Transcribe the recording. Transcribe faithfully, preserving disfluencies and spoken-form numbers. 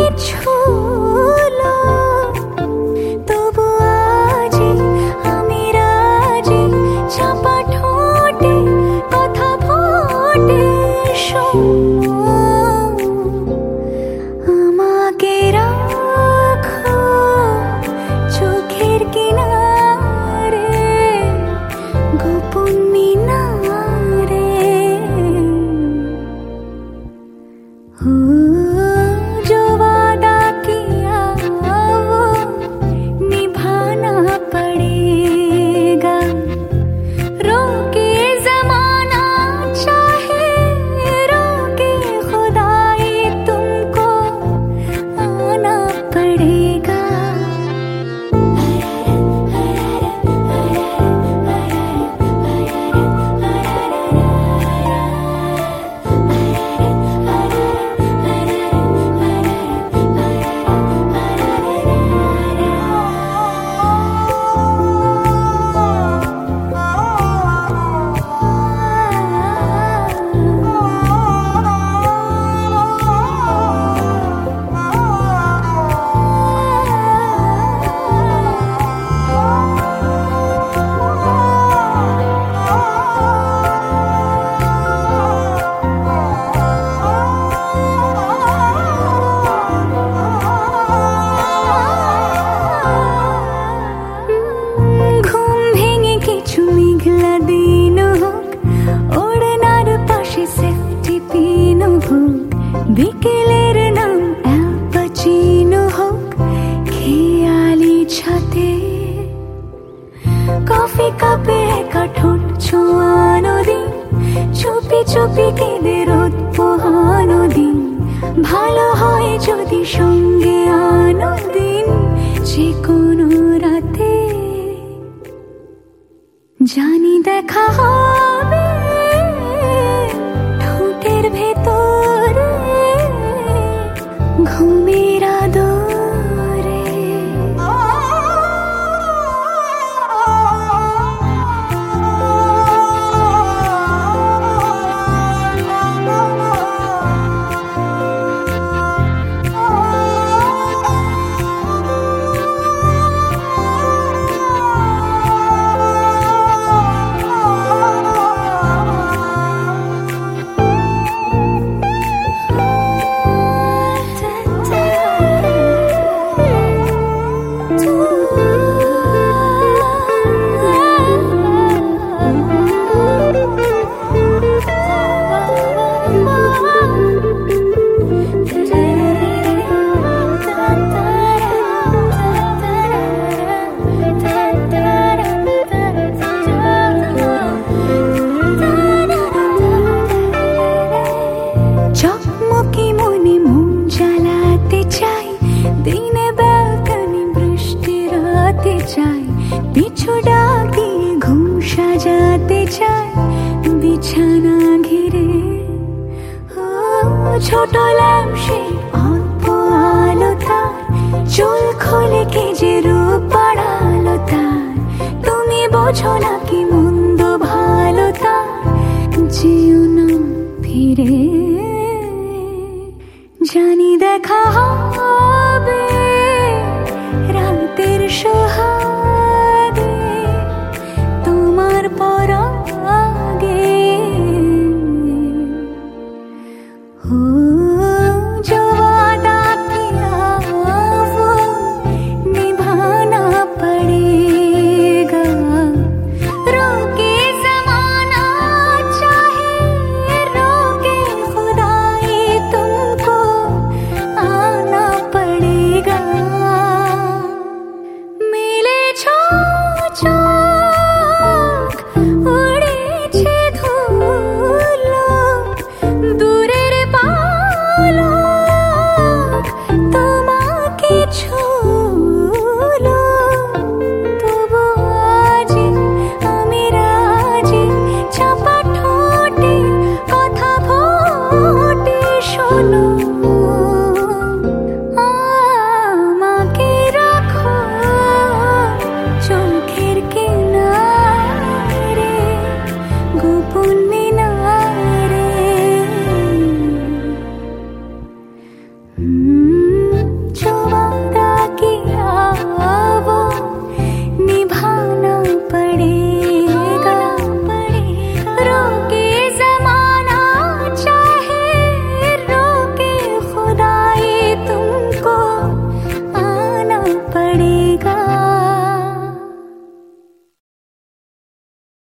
ছুলো, তবু আজি আমি রাজি, চাপা ঠোঁটে কথা ফোটে। আমাকে রাখো চোখের কিনারে, গোপন মিনারে। हो जो वादा किया वो निभाना पड़ेगा, रोके ज़माना चाहे रोके खुदाई, तुमको आना पड़ेगा। বিকেলের নাম অ্যালপাচিনো হোক খেয়ালি ছাতে, কফি কাপে একা ঠোঁট ছোঁয়ানো দিন, চুপি চুপি কেঁদে রোদ পোহানো দিন। ভালো হয় যদি সঙ্গে আনো দিন, যে কোনো রাতে জানি দেখা হবে ঠোঁটের ভেতরে, ঘুমের আদরে। পিছু ডাক দিয়ে ঘুম সাজাতে চাই বিছানা ঘিরে। ছোট ল্যাম্পে অল্প আলো তার, চুল খোলে কে যে রূপ বাড়ালো তার। তুমি বোঝো না কি মন্দ ভালো তার, যেও না ফিরে। জানি দেখা